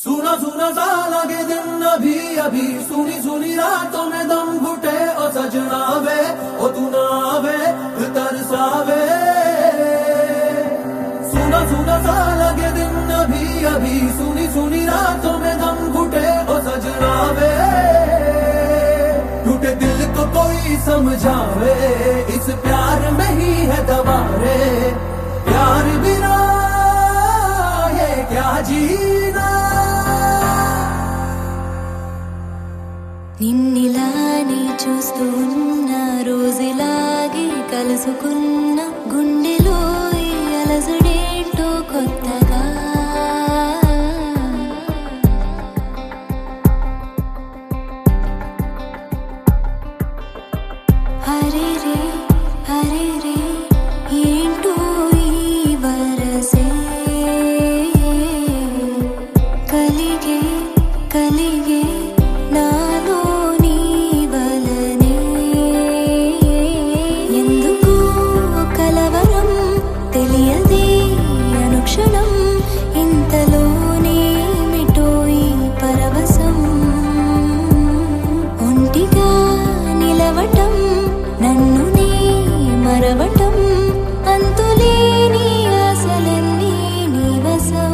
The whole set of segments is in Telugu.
सुना सुना सा लगे दिन अभी अभी सुनी सुनी रातों में दम घुटे ओ सजना वे ओ तू ना वे तरसावे सुना सुना सा लगे दिन अभी अभी सुनी सुनी रातों में दम घुटे ओ सजना वे टूटे दिल को कोई समझावे इस प्यार में ही है दवा रे प्यार बिना ये क्या जीना నిన్నిలానే చూస్తూ ఉన్న రోజులాగే కలుసుకున్న గుండెలో ఈ అలజడేంటో కొత్తగా హరే రే ఏంటో ఈ వరసే కలిగే నాలో నీ వలనే ఎందుకు కలవరం తెలియదే అనుక్షణం ఇంతలోనే మిటో ఈ పరవశం ఒంటిగా నిలవటం నన్ను నీ మరవటం అంతులేని ఆశలన్నీ నీ వశం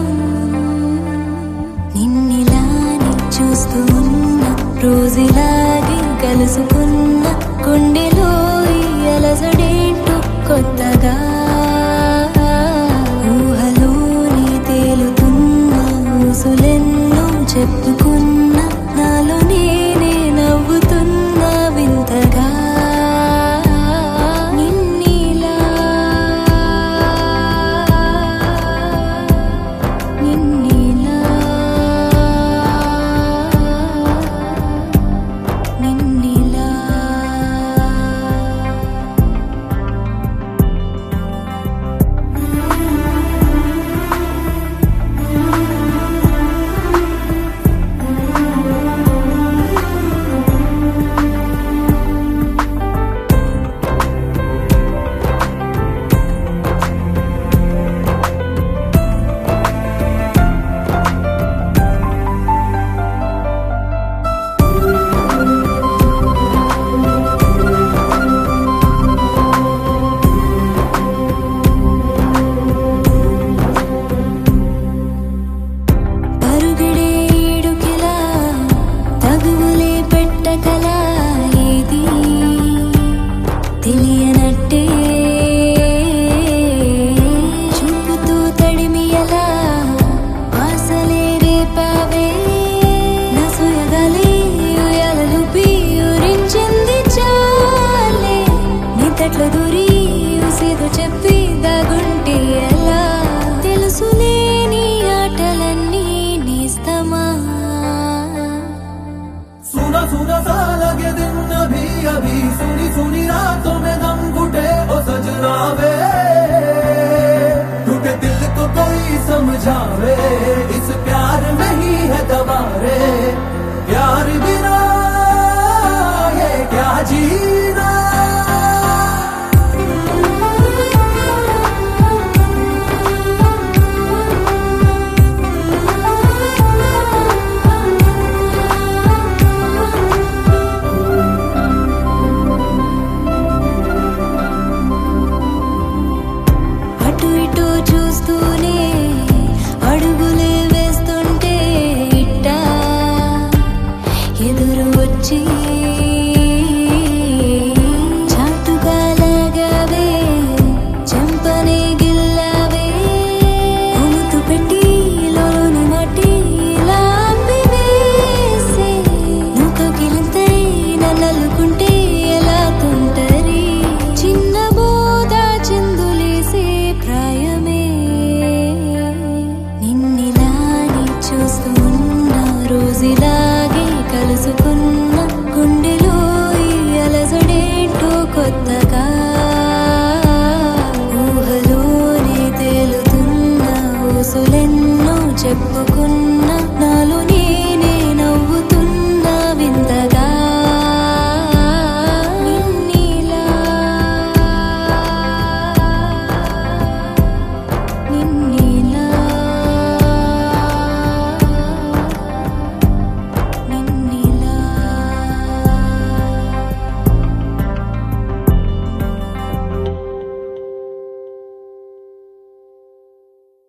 నిన్నిలానే చూస్తూ ఉన్న రోజులాగే కలుసుకున్న గుండెలో ఈ అలజడేంటో కొత్తగా ఊహలోనే తేలుతున్న ఊసులెన్నో చెప్పుకున్న